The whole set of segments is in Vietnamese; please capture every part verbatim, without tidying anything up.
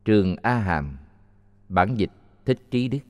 Trường A Hàm. Bản dịch Thích Trí Đức.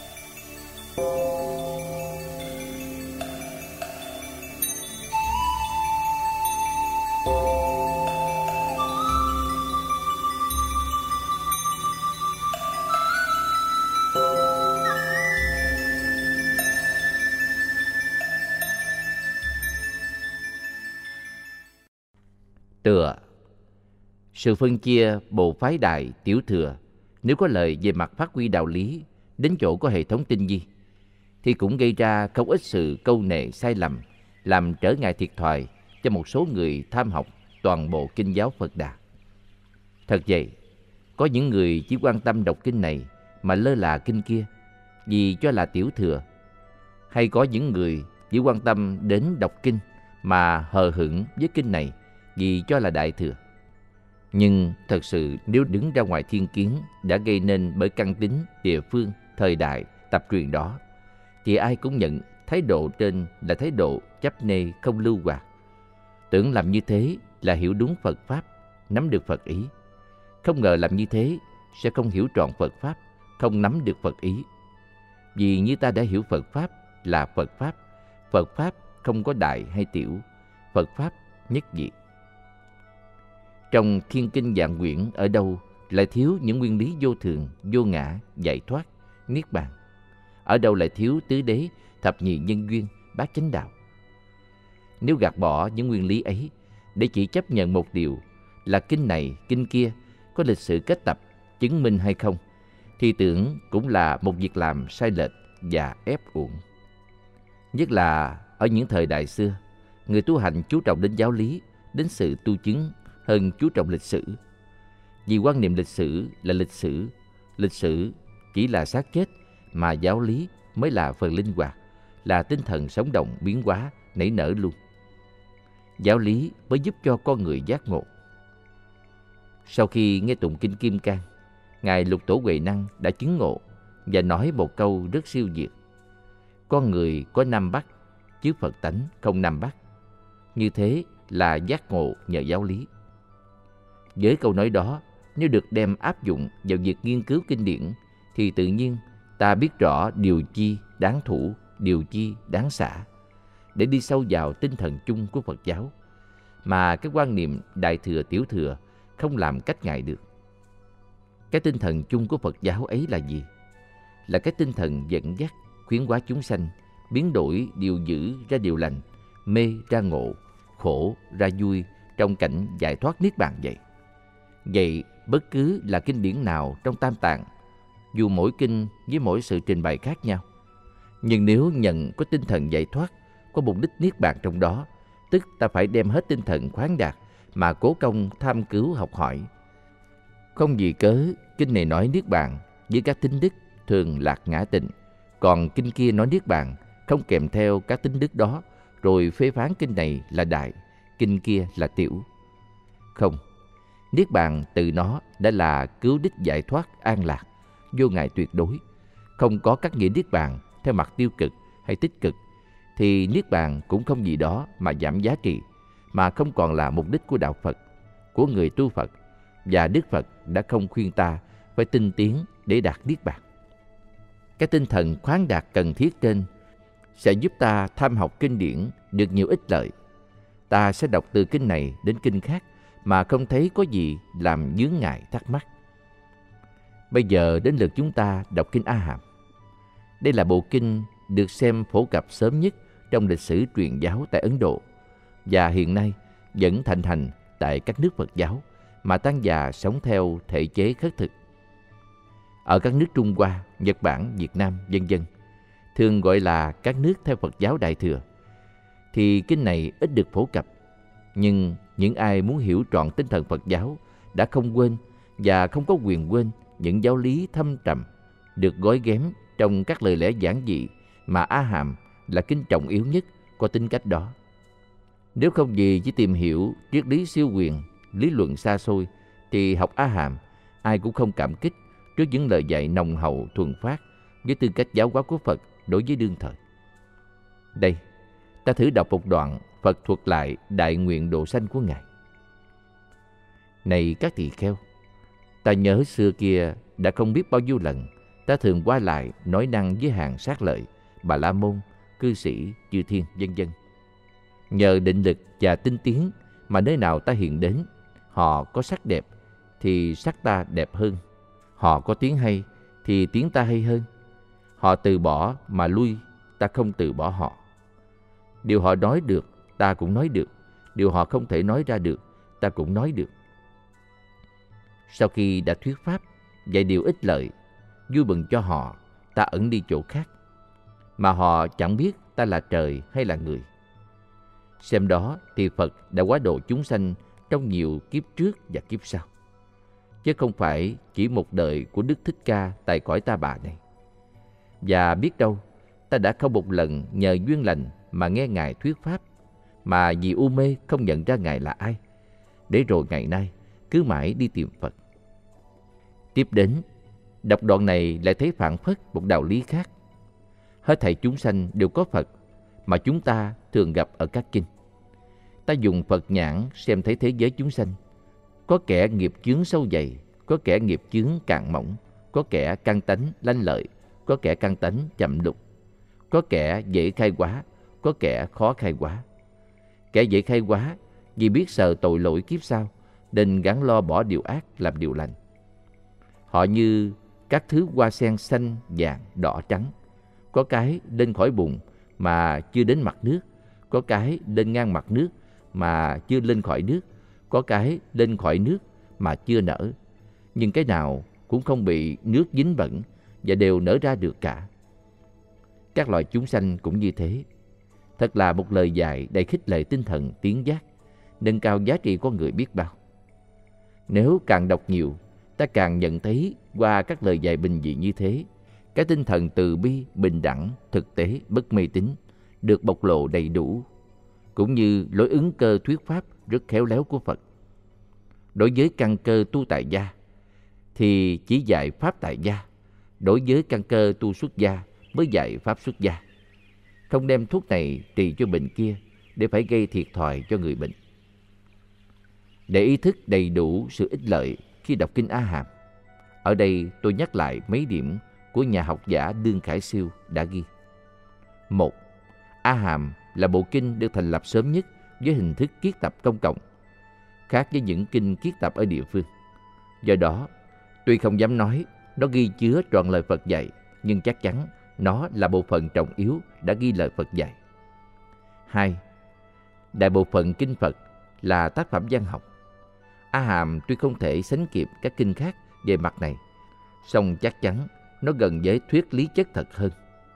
Tựa. Sự phân chia bộ phái đại tiểu thừa, nếu có lời về mặt phát huy đạo lý đến chỗ có hệ thống tinh vi, thì cũng gây ra không ít sự câu nệ sai lầm, làm trở ngại thiệt thòi cho một số người tham học toàn bộ kinh giáo Phật Đà. Thật vậy, có những người chỉ quan tâm đọc kinh này mà lơ là kinh kia vì cho là tiểu thừa, hay có những người chỉ quan tâm đến đọc kinh mà hờ hững với kinh này vì cho là đại thừa. Nhưng thật sự nếu đứng ra ngoài thiên kiến đã gây nên bởi căn tính, địa phương, thời đại, tập truyền đó, thì ai cũng nhận thái độ trên là thái độ chấp nê không lưu hoạt. Tưởng làm như thế là hiểu đúng Phật Pháp, nắm được Phật ý. Không ngờ làm như thế sẽ không hiểu trọn Phật Pháp, không nắm được Phật ý. Vì như ta đã hiểu Phật Pháp là Phật Pháp, Phật Pháp không có đại hay tiểu, Phật Pháp nhất diệt. Trong Thiên Kinh Vạn Quyển ở đâu lại thiếu những nguyên lý vô thường, vô ngã, giải thoát, niết bàn? Ở đâu lại thiếu tứ đế, thập nhị nhân duyên, bát chánh đạo? Nếu gạt bỏ những nguyên lý ấy để chỉ chấp nhận một điều là kinh này, kinh kia có lịch sử kết tập, chứng minh hay không, thì tưởng cũng là một việc làm sai lệch và ép uổng. Nhất là ở những thời đại xưa, người tu hành chú trọng đến giáo lý, đến sự tu chứng hơn chú trọng lịch sử. Vì quan niệm lịch sử là lịch sử, lịch sử chỉ là xác chết, mà giáo lý mới là phần linh hoạt, là tinh thần sống động biến hóa, nảy nở luôn. Giáo lý mới giúp cho con người giác ngộ. Sau khi nghe tụng kinh Kim Cang, Ngài Lục Tổ Huệ Năng đã chứng ngộ và nói một câu rất siêu việt: con người có năm Bắc, chứ Phật tánh không năm Bắc. Như thế là giác ngộ nhờ giáo lý. Với câu nói đó, nếu được đem áp dụng vào việc nghiên cứu kinh điển, thì tự nhiên ta biết rõ điều chi đáng thủ, điều chi đáng xả, để đi sâu vào tinh thần chung của Phật giáo, mà cái quan niệm đại thừa tiểu thừa không làm cách ngại được. Cái tinh thần chung của Phật giáo ấy là gì? Là cái tinh thần dẫn dắt, khuyến hóa chúng sanh, biến đổi điều dữ ra điều lành, mê ra ngộ, khổ ra vui trong cảnh giải thoát niết bàn vậy. Vậy bất cứ là kinh điển nào trong Tam Tạng, dù mỗi kinh với mỗi sự trình bày khác nhau, nhưng nếu nhận có tinh thần giải thoát, có mục đích niết bàn trong đó, tức ta phải đem hết tinh thần khoáng đạt mà cố công tham cứu học hỏi. Không vì cớ kinh này nói niết bàn với các tính đức thường lạc ngã tịnh, còn kinh kia nói niết bàn không kèm theo các tính đức đó, rồi phê phán kinh này là đại, kinh kia là tiểu. Không, niết bàn từ nó đã là cứu đích giải thoát an lạc, vô ngại tuyệt đối. Không có các nghĩa niết bàn theo mặt tiêu cực hay tích cực, thì niết bàn cũng không gì đó mà giảm giá trị, mà không còn là mục đích của đạo Phật, của người tu Phật. Và Đức Phật đã không khuyên ta phải tinh tiến để đạt niết bàn. Cái tinh thần khoáng đạt cần thiết trên sẽ giúp ta tham học kinh điển được nhiều ích lợi. Ta sẽ đọc từ kinh này đến kinh khác mà không thấy có gì làm vướng ngại thắc mắc. Bây giờ đến lượt chúng ta đọc kinh A Hàm. Đây là bộ kinh được xem phổ cập sớm nhất trong lịch sử truyền giáo tại Ấn Độ, và hiện nay vẫn thịnh hành tại các nước Phật giáo mà tăng già sống theo thể chế khất thực. Ở các nước Trung Hoa, Nhật Bản, Việt Nam, vân vân, thường gọi là các nước theo Phật giáo Đại Thừa, thì kinh này ít được phổ cập. Nhưng những ai muốn hiểu trọn tinh thần Phật giáo đã không quên và không có quyền quên những giáo lý thâm trầm được gói ghém trong các lời lẽ giản dị mà A Hàm là kinh trọng yếu nhất có tính cách đó. Nếu không gì chỉ tìm hiểu triết lý siêu quyền, lý luận xa xôi, thì học A Hàm ai cũng không cảm kích trước những lời dạy nồng hậu thuần phát với tư cách giáo hóa của Phật đối với đương thời. Đây, ta thử đọc một đoạn Phật thuật lại đại nguyện độ sanh của Ngài. Này các tỳ kheo, Ta nhớ xưa kia đã không biết bao nhiêu lần ta thường qua lại nói năng với hàng sát lợi, Bà La Môn, cư sĩ, chư thiên, vân vân. Nhờ định lực và tinh tiến mà nơi nào ta hiện đến, họ có sắc đẹp thì sắc ta đẹp hơn, họ có tiếng hay thì tiếng ta hay hơn. Họ từ bỏ mà lui, ta không từ bỏ họ. Điều họ nói được, ta cũng nói được. Điều họ không thể nói ra được, ta cũng nói được. Sau khi đã thuyết pháp, dạy điều ích lợi, vui mừng cho họ, ta ẩn đi chỗ khác, mà họ chẳng biết ta là trời hay là người. Xem đó thì Phật đã hóa độ chúng sanh trong nhiều kiếp trước và kiếp sau, chứ không phải chỉ một đời của Đức Thích Ca tại cõi Ta Bà này. Và biết đâu, ta đã không một lần nhờ duyên lành mà nghe Ngài thuyết pháp, mà vì u mê không nhận ra Ngài là ai, để rồi ngày nay cứ mãi đi tìm Phật. Tiếp đến, đọc đoạn này lại thấy phảng phất một đạo lý khác. Hết thảy chúng sanh đều có Phật mà chúng ta thường gặp ở các kinh. Ta dùng Phật nhãn xem thấy thế giới chúng sanh. Có kẻ nghiệp chướng sâu dày, có kẻ nghiệp chướng cạn mỏng, có kẻ căn tánh lanh lợi, có kẻ căn tánh chậm lục, có kẻ dễ khai hóa, có kẻ khó khai hóa. Kẻ dễ khai hóa vì biết sợ tội lỗi kiếp sau, nên gắng lo bỏ điều ác làm điều lành. Họ như các thứ hoa sen xanh, vàng, đỏ, trắng. Có cái lên khỏi bùn mà chưa đến mặt nước, có cái lên ngang mặt nước mà chưa lên khỏi nước, có cái lên khỏi nước mà chưa nở. Nhưng cái nào cũng không bị nước dính bẩn và đều nở ra được cả. Các loài chúng sanh cũng như thế. Thật là một lời dạy đầy khích lệ tinh thần tiến giác, nâng cao giá trị con người biết bao. Nếu càng đọc nhiều, ta càng nhận thấy qua các lời dạy bình dị như thế, cái tinh thần từ bi, bình đẳng, thực tế, bất mê tín được bộc lộ đầy đủ, cũng như lối ứng cơ thuyết pháp rất khéo léo của Phật. Đối với căn cơ tu tại gia thì chỉ dạy pháp tại gia, đối với căn cơ tu xuất gia mới dạy pháp xuất gia. Không đem thuốc này trị cho bệnh kia để phải gây thiệt thòi cho người bệnh. Để ý thức đầy đủ sự ích lợi khi đọc kinh A Hàm, ở đây tôi nhắc lại mấy điểm của nhà học giả Đương Khải Siêu đã ghi. Một, A Hàm là bộ kinh được thành lập sớm nhất với hình thức kiết tập công cộng, khác với những kinh kiết tập ở địa phương. Do đó, tuy không dám nói nó ghi chứa trọn lời Phật dạy, nhưng chắc chắn nó là bộ phận trọng yếu đã ghi lời Phật dạy. Hai, đại bộ phận kinh Phật là tác phẩm văn học. A Hàm tuy không thể sánh kịp các kinh khác về mặt này, song chắc chắn nó gần với thuyết lý chất thật hơn.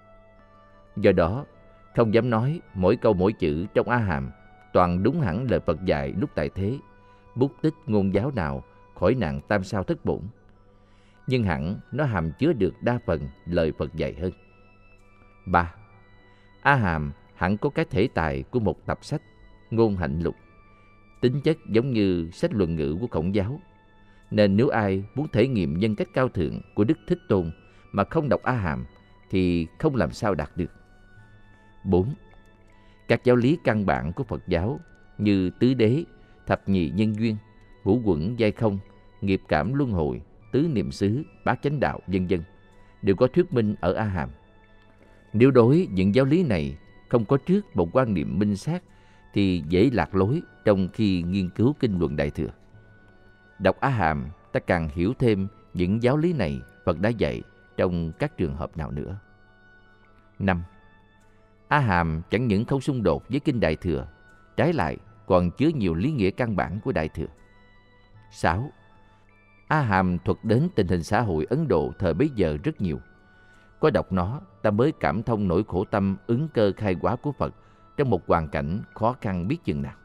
Do đó, không dám nói mỗi câu mỗi chữ trong A Hàm toàn đúng hẳn lời Phật dạy lúc tại thế, bút tích ngôn giáo nào khỏi nạn tam sao thất bổn. Nhưng hẳn nó hàm chứa được đa phần lời Phật dạy hơn. Ba, A Hàm hẳn có cái thể tài của một tập sách ngôn hạnh lục, tính chất giống như sách luận ngữ của Khổng giáo. Nên nếu ai muốn thể nghiệm nhân cách cao thượng của Đức Thích Tôn mà không đọc A Hàm thì không làm sao đạt được. Bốn, các giáo lý căn bản của Phật giáo như tứ đế, thập nhị nhân duyên, ngũ quẩn giai không, nghiệp cảm luân hồi, tứ niệm xứ, bát chánh đạo, vân vân đều có thuyết minh ở A Hàm. Nếu đối những giáo lý này không có trước một quan niệm minh xác thì dễ lạc lối trong khi nghiên cứu kinh luận Đại Thừa. Đọc A Hàm, ta càng hiểu thêm những giáo lý này Phật đã dạy trong các trường hợp nào nữa. Năm, A Hàm chẳng những không xung đột với kinh Đại Thừa, trái lại còn chứa nhiều lý nghĩa căn bản của Đại Thừa. Sáu, A Hàm thuật đến tình hình xã hội Ấn Độ thời bấy giờ rất nhiều. Có đọc nó, ta mới cảm thông nỗi khổ tâm ứng cơ khai hóa của Phật trong một hoàn cảnh khó khăn biết chừng nào.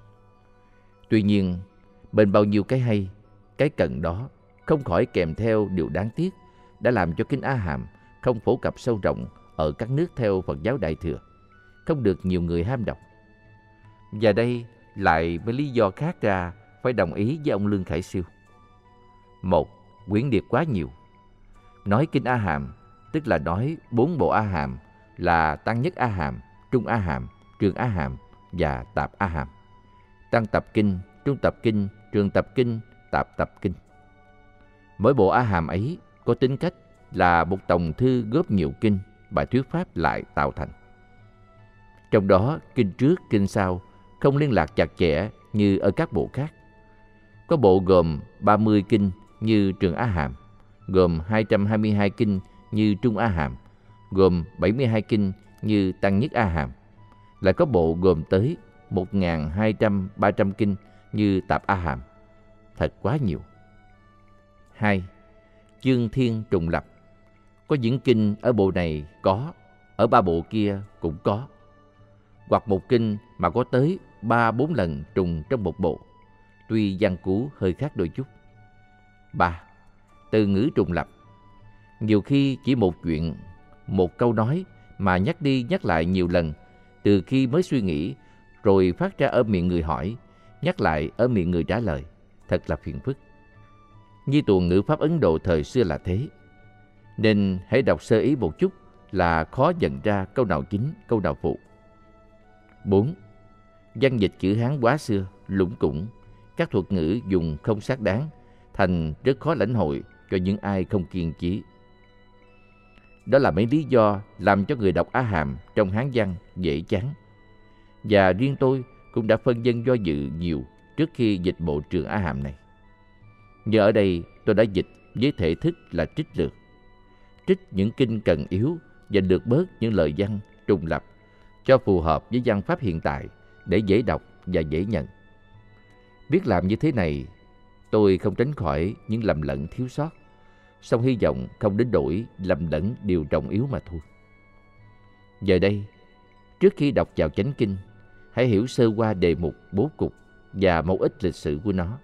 Tuy nhiên, bên bao nhiêu cái hay, cái cần đó không khỏi kèm theo điều đáng tiếc đã làm cho kinh A Hàm không phổ cập sâu rộng ở các nước theo Phật giáo Đại Thừa, không được nhiều người ham đọc. Và đây lại với lý do khác ra phải đồng ý với ông Lương Khải Siêu. Một, quyển điệp quá nhiều. Nói kinh A Hàm tức là nói bốn bộ A Hàm là Tăng Nhất A Hàm, Trung A Hàm, Trường A Hàm và Tạp A Hàm. Tăng tập kinh, Trung tập kinh, Trường tập kinh, Tạp tập kinh. Mỗi bộ A Hàm ấy có tính cách là một tòng thư góp nhiều kinh, bài thuyết pháp lại tạo thành. Trong đó, kinh trước, kinh sau không liên lạc chặt chẽ như ở các bộ khác. Có bộ gồm ba mươi kinh như Trường A Hàm, gồm hai trăm hai mươi hai kinh như Trung A Hàm, gồm bảy mươi hai kinh như Tăng Nhất A Hàm. Lại có bộ gồm tới một nghìn hai trăm ba trăm kinh như Tạp A Hàm. Thật quá nhiều. Hai. Chương thiên trùng lập. Có những kinh ở bộ này có, ở ba bộ kia cũng có. Hoặc một kinh mà có tới ba bốn lần trùng trong một bộ, tuy văn cú hơi khác đôi chút. Ba. Từ ngữ trùng lập. Nhiều khi chỉ một chuyện, một câu nói mà nhắc đi nhắc lại nhiều lần, từ khi mới suy nghĩ, rồi phát ra ở miệng người hỏi, nhắc lại ở miệng người trả lời. Thật là phiền phức. Như tuồng ngữ pháp Ấn Độ thời xưa là thế. Nên hãy đọc sơ ý một chút là khó nhận ra câu nào chính, câu nào phụ. Bốn. Văn dịch chữ Hán quá xưa, lủng củng, các thuật ngữ dùng không xác đáng, thành rất khó lãnh hội cho những ai không kiên trí. Đó là mấy lý do làm cho người đọc A Hàm trong Hán văn dễ chán. Và riêng tôi cũng đã phân vân do dự nhiều trước khi dịch bộ Trường A Hàm này. Nhờ ở đây tôi đã dịch với thể thức là trích lược. Trích những kinh cần yếu và lược bớt những lời văn trùng lập cho phù hợp với văn pháp hiện tại để dễ đọc và dễ nhận. Biết làm như thế này, tôi không tránh khỏi những lầm lẫn thiếu sót, song hy vọng không đến đổi lầm lẫn điều trọng yếu mà thôi. Giờ đây, trước khi đọc vào chánh kinh, hãy hiểu sơ qua đề mục, bố cục và một ít lịch sử của nó.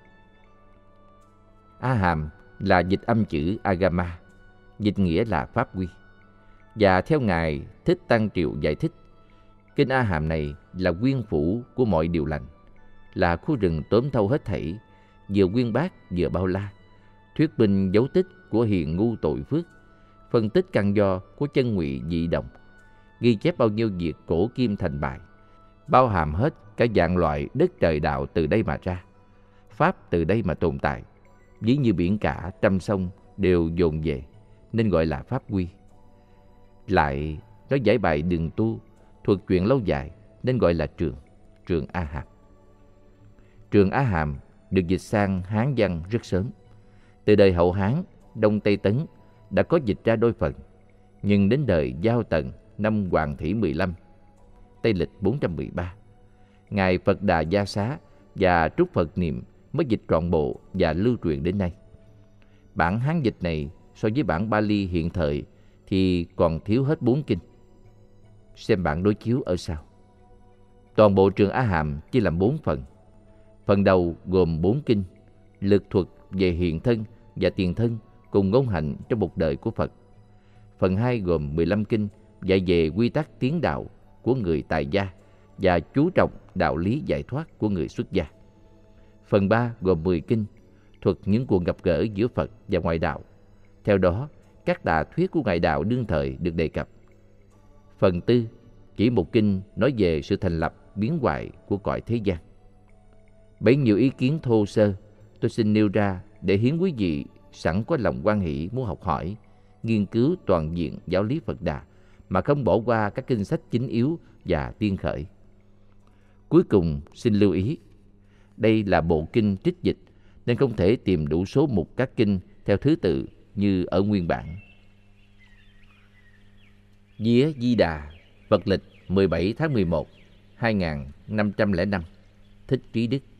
A Hàm là dịch âm chữ Agama, dịch nghĩa là pháp quy. Và theo Ngài Thích Tăng Triệu giải thích, kinh A Hàm này là nguyên phủ của mọi điều lành, là khu rừng tóm thâu hết thảy, vừa uyên bác vừa bao la, thuyết minh dấu tích của hiền ngu tội phước, phân tích căn do của chân ngụy dị động, ghi chép bao nhiêu việc cổ kim thành bại, bao hàm hết cả dạng loại đất trời đạo từ đây mà ra, pháp từ đây mà tồn tại, ví như biển cả trăm sông đều dồn về, nên gọi là pháp quy. Lại nó giải bài đường tu, thuật chuyện lâu dài, nên gọi là trường, trường A Hàm. Trường A Hàm được dịch sang Hán văn rất sớm. Từ đời Hậu Hán, Đông Tây Tấn đã có dịch ra đôi phần, nhưng đến đời Giao Tần năm Hoàng Thị mười lăm, Tây lịch bốn trăm mười ba, Ngài Phật Đà Gia Xá và Trúc Phật Niệm mới dịch trọn bộ và lưu truyền đến nay. Bản Hán dịch này so với bản Bali hiện thời thì còn thiếu hết bốn kinh. Xem bản đối chiếu ở sau. Toàn bộ Trường A Hàm chia làm bốn phần. Phần đầu gồm bốn kinh, lực thuật về hiện thân và tiền thân cùng ngôn hạnh trong một đời của Phật. Phần hai gồm mười lăm kinh dạy về quy tắc tiến đạo của người tại gia và chú trọng đạo lý giải thoát của người xuất gia. Phần ba gồm mười kinh, thuật những cuộc gặp gỡ giữa Phật và ngoại đạo. Theo đó, các đà thuyết của ngoại đạo đương thời được đề cập. Phần tư chỉ một kinh nói về sự thành lập biến hoại của cõi thế gian. Bấy nhiêu ý kiến thô sơ tôi xin nêu ra để hiến quý vị sẵn có lòng hoan hỷ muốn học hỏi, nghiên cứu toàn diện giáo lý Phật Đà mà không bỏ qua các kinh sách chính yếu và tiên khởi. Cuối cùng xin lưu ý, đây là bộ kinh trích dịch nên không thể tìm đủ số mục các kinh theo thứ tự như ở nguyên bản. Vía Di Đà, Phật lịch mười bảy tháng mười một, hai nghìn năm trăm lẻ năm, Thích Trí Đức.